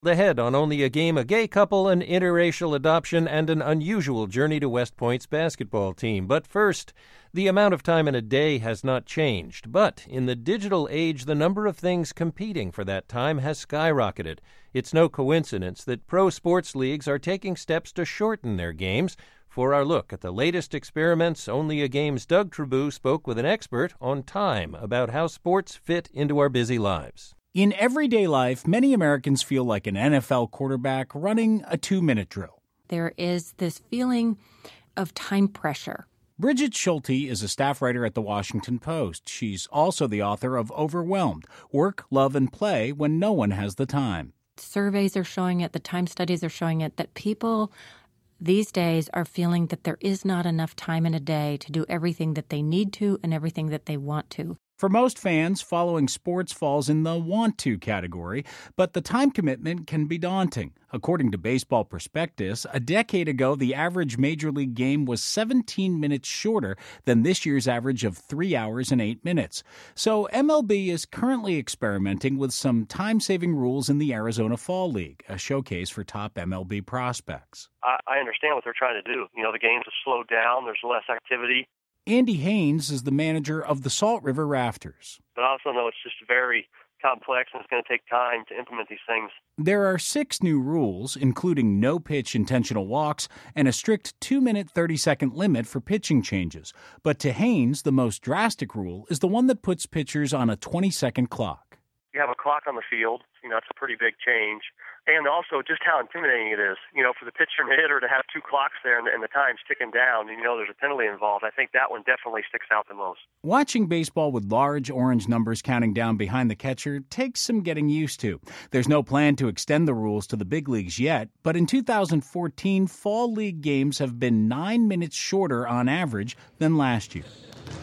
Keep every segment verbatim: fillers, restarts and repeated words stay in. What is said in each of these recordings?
Ahead on Only a Game, a gay couple, an interracial adoption, and an unusual journey to West Point's basketball team. But first, the amount of time in a day has not changed. But in the digital age, the number of things competing for that time has skyrocketed. It's no coincidence that pro sports leagues are taking steps to shorten their games. For our look at the latest experiments, Only a Game's Doug Trabue spoke with an expert on time about how sports fit into our busy lives. In everyday life, many Americans feel like an N F L quarterback running a two-minute drill. There is this feeling of time pressure. Bridget Schulte is a staff writer at The Washington Post. She's also the author of Overwhelmed, Work, Love, and Play When No One Has the Time. Surveys are showing it, the time studies are showing it, that people these days are feeling that there is not enough time in a day to do everything that they need to and everything that they want to. For most fans, following sports falls in the want-to category, but the time commitment can be daunting. According to Baseball Prospectus, a decade ago, the average Major League game was seventeen minutes shorter than this year's average of three hours and eight minutes. So M L B is currently experimenting with some time-saving rules in the Arizona Fall League, a showcase for top M L B prospects. I, I understand what they're trying to do. You know, the games have slowed down. There's less activity. Andy Haynes is the manager of the Salt River Rafters. But I also know it's just very complex and it's going to take time to implement these things. There are six new rules, including no-pitch intentional walks and a strict two-minute, thirty-second limit for pitching changes. But to Haynes, the most drastic rule is the one that puts pitchers on a twenty-second clock. You have a clock on the field. You know, it's a pretty big change. And also just how intimidating it is, you know, for the pitcher and hitter to have two clocks there and, and the time's ticking down, and you know there's a penalty involved. I think that one definitely sticks out the most. Watching baseball with large orange numbers counting down behind the catcher takes some getting used to. There's no plan to extend the rules to the big leagues yet, but in two thousand fourteen, fall league games have been nine minutes shorter on average than last year.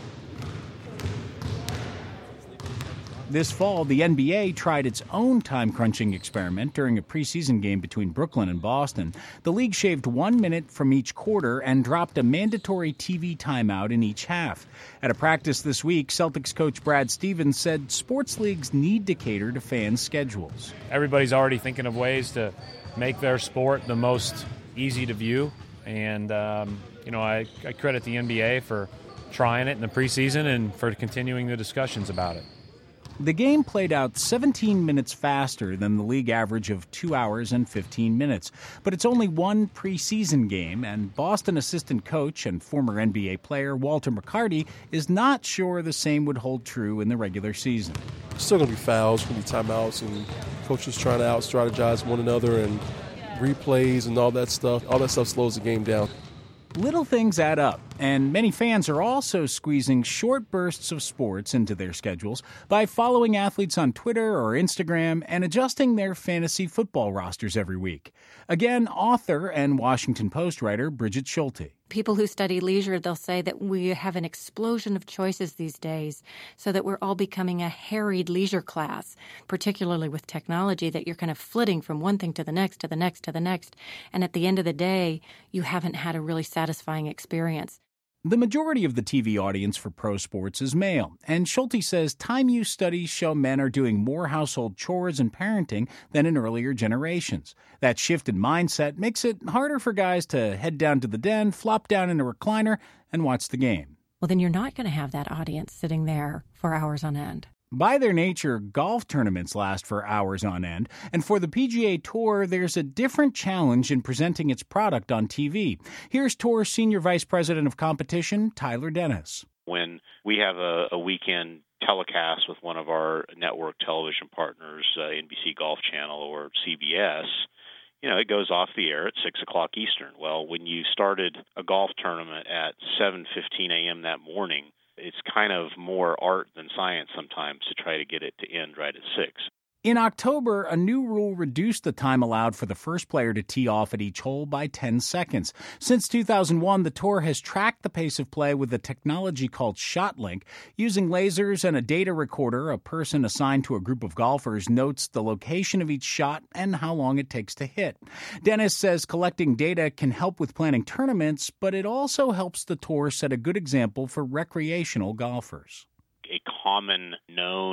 This fall, the N B A tried its own time-crunching experiment during a preseason game between Brooklyn and Boston. The league shaved one minute from each quarter and dropped a mandatory T V timeout in each half. At a practice this week, Celtics coach Brad Stevens said sports leagues need to cater to fans' schedules. Everybody's already thinking of ways to make their sport the most easy to view. And, um, you know, I, I credit the N B A for trying it in the preseason and for continuing the discussions about it. The game played out seventeen minutes faster than the league average of two hours and fifteen minutes. But it's only one preseason game, and Boston assistant coach and former N B A player Walter McCarty is not sure the same would hold true in the regular season. Still going to be fouls, going to be timeouts, and coaches trying to out-strategize one another, and replays and all that stuff. All that stuff slows the game down. Little things add up, and many fans are also squeezing short bursts of sports into their schedules by following athletes on Twitter or Instagram and adjusting their fantasy football rosters every week. Again, author and Washington Post writer Bridget Schulte. People who study leisure, they'll say that we have an explosion of choices these days, so that we're all becoming a harried leisure class, particularly with technology, that you're kind of flitting from one thing to the next, to the next, to the next. And at the end of the day, you haven't had a really satisfying experience. The majority of the T V audience for pro sports is male, and Schulte says time use studies show men are doing more household chores and parenting than in earlier generations. That shift in mindset makes it harder for guys to head down to the den, flop down in a recliner, and watch the game. Well, then you're not going to have that audience sitting there for hours on end. By their nature, golf tournaments last for hours on end, and for the P G A Tour, there's a different challenge in presenting its product on T V. Here's Tour Senior Vice President of Competition, Tyler Dennis. When we have a, a weekend telecast with one of our network television partners, uh, N B C Golf Channel or C B S, you know, it goes off the air at six o'clock Eastern. Well, when you started a golf tournament at seven fifteen a.m. that morning, it's kind of more art than science sometimes to try to get it to end right at six. In October, a new rule reduced the time allowed for the first player to tee off at each hole by ten seconds. Since two thousand one, the Tour has tracked the pace of play with a technology called ShotLink. Using lasers and a data recorder, a person assigned to a group of golfers notes the location of each shot and how long it takes to hit. Dennis says collecting data can help with planning tournaments, but it also helps the Tour set a good example for recreational golfers. A common known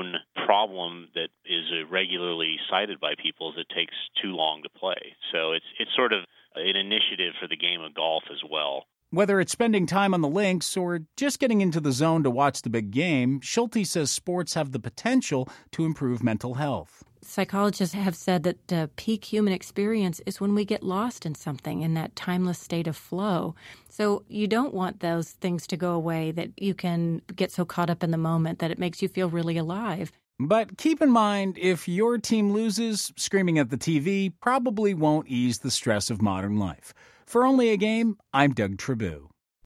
problem that is uh, regularly cited by people is it takes too long to play. So it's it's sort of an initiative for the game of golf as well. Whether it's spending time on the links or just getting into the zone to watch the big game, Schulte says sports have the potential to improve mental health. Psychologists have said that the peak human experience is when we get lost in something, in that timeless state of flow. So you don't want those things to go away, that you can get so caught up in the moment that it makes you feel really alive. But keep in mind, if your team loses, screaming at the T V probably won't ease the stress of modern life. For Only a Game, I'm Doug Tribou.